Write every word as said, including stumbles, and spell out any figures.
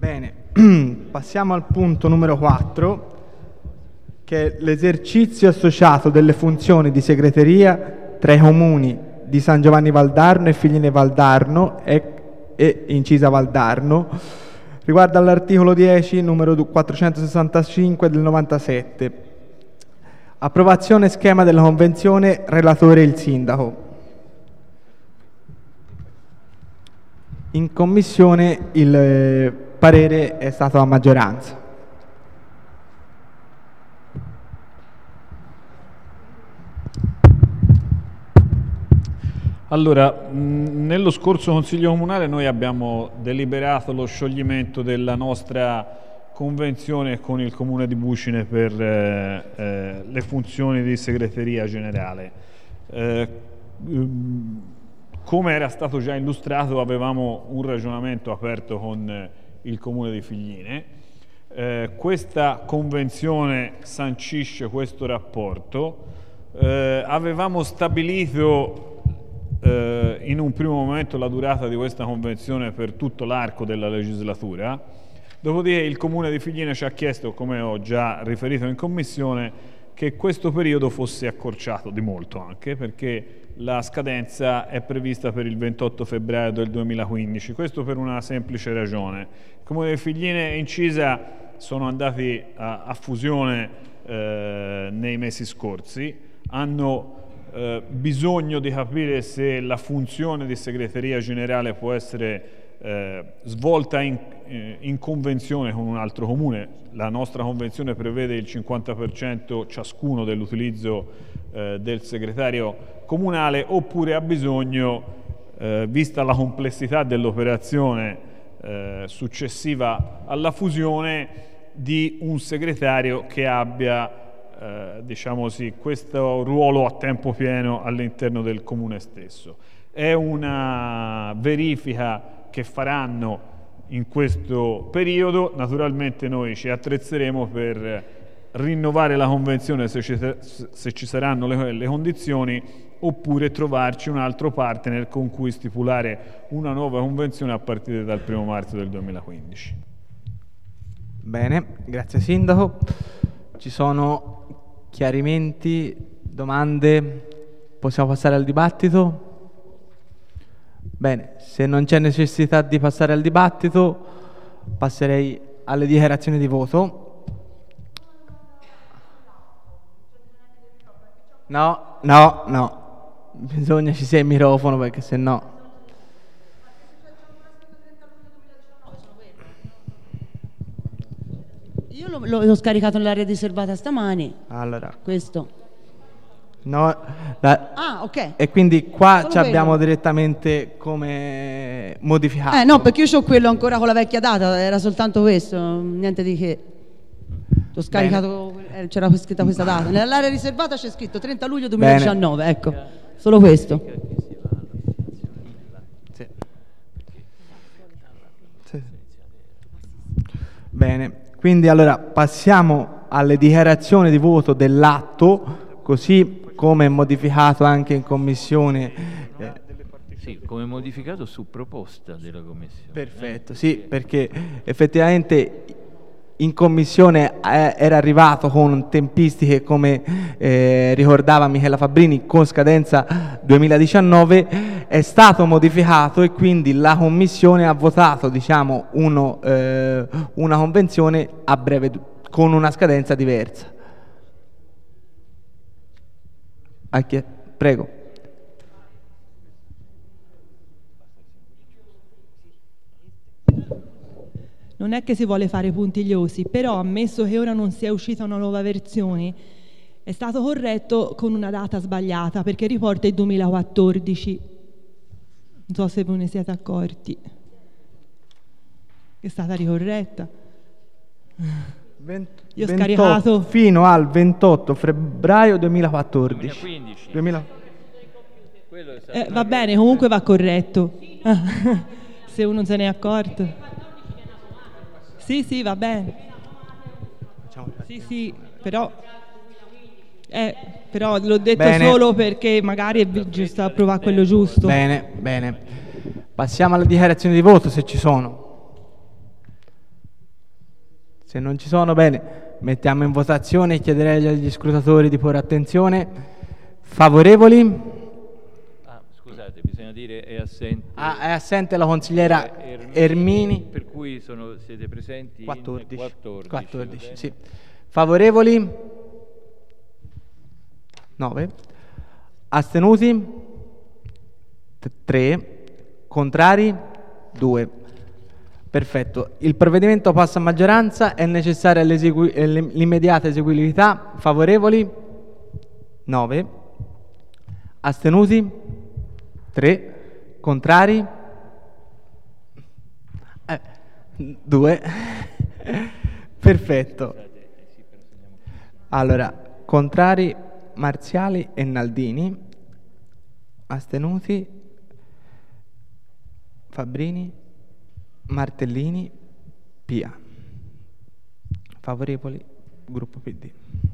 Bene, passiamo al punto numero quattro, che è l'esercizio associato delle funzioni di segreteria tra i comuni di San Giovanni Valdarno e Figline Valdarno e, e Incisa Valdarno, riguardo all'articolo dieci, numero quattrocentosessantacinque del novantasette. Approvazione schema della convenzione, relatore il sindaco. In commissione il eh, parere è stato a maggioranza. Allora, mh, nello scorso Consiglio Comunale noi abbiamo deliberato lo scioglimento della nostra convenzione con il Comune di Bucine per eh, eh, le funzioni di segreteria generale. Eh, come era stato già illustrato, avevamo un ragionamento aperto con il Comune di Figline. Eh, questa convenzione sancisce questo rapporto. Eh, avevamo stabilito Uh, in un primo momento la durata di questa convenzione per tutto l'arco della legislatura, dopodiché il Comune di Figline ci ha chiesto, come ho già riferito in commissione, che questo periodo fosse accorciato di molto, anche perché la scadenza è prevista per il ventotto febbraio del duemilaquindici, questo per una semplice ragione. Il Comune di Figline e Incisa sono andati a, a fusione eh, nei mesi scorsi, hanno Eh, bisogno di capire se la funzione di segreteria generale può essere eh, svolta in, eh, in convenzione con un altro comune. La nostra convenzione prevede il cinquanta per cento ciascuno dell'utilizzo eh, del segretario comunale, oppure ha bisogno, eh, vista la complessità dell'operazione eh, successiva alla fusione, di un segretario che abbia Eh, diciamo sì, questo ruolo a tempo pieno all'interno del comune stesso. È una verifica che faranno in questo periodo. Naturalmente noi ci attrezzeremo per rinnovare la convenzione se ci, se ci saranno le, le condizioni, oppure trovarci un altro partner con cui stipulare una nuova convenzione a partire dal primo marzo del duemilaquindici. Bene, grazie Sindaco. Ci sono chiarimenti, domande? Possiamo passare al dibattito? Bene, se non c'è necessità di passare al dibattito, passerei alle dichiarazioni di voto. No, no, no. Bisogna ci sia il microfono, perché se no... Io l'ho, l'ho scaricato nell'area riservata stamani. Allora, questo. No, la, ah, ok. E quindi qua Solo ci abbiamo quello. direttamente come modificato. Eh no, perché io ho quello ancora con la vecchia data, era soltanto questo, niente di che. L'ho scaricato, eh, c'era scritta questa data. Nell'area riservata c'è scritto trenta luglio duemiladiciannove, Bene. Ecco, solo questo. Sì. Sì. Bene. Quindi allora passiamo alle dichiarazioni di voto dell'atto, così come modificato anche in commissione. Eh, sì, come modificato su proposta della commissione. Perfetto, sì, perché effettivamente in commissione eh, era arrivato con tempistiche, come eh, ricordava Michela Fabbrini, con scadenza duemiladiciannove, è stato modificato e quindi la commissione ha votato, diciamo, uno, eh, una convenzione a breve, con una scadenza diversa. Prego. Non è che si vuole fare puntigliosi, però ammesso che ora non sia uscita una nuova versione, è stato corretto con una data sbagliata, perché riporta il duemilaquattordici. Non so se ve ne siete accorti. È stata ricorretta. venti, Io ho ventotto, scaricato fino al ventotto febbraio duemilaquattordici. duemilaquindici. duemila... Eh, va bene, comunque va corretto. Se uno non se ne è accorto. Sì, sì, va bene. Sì, sì, però, eh, però l'ho detto Bene. Solo perché magari è giusto approvare quello giusto. Bene, bene. Passiamo alle dichiarazioni di voto, se ci sono. Se non ci sono, bene, mettiamo in votazione e chiederei agli scrutatori di porre attenzione. Favorevoli? Ah, scusate, bisogna dire è assente. Ah, è assente la consigliera Ermini, Ermini. Per cui sono, siete presenti quattordici. in quattordici. quattordici, sì. Favorevoli? nove. Astenuti? tre. Contrari? due. Perfetto. Il provvedimento passa a maggioranza. È necessaria l'esegui- l'immediata eseguibilità. Favorevoli? nove. Astenuti? tre. Contrari? Eh, due. Perfetto. Allora, contrari Marziali e Naldini. Astenuti Fabbrini, Martellini, Pia. Favorevoli, gruppo P D.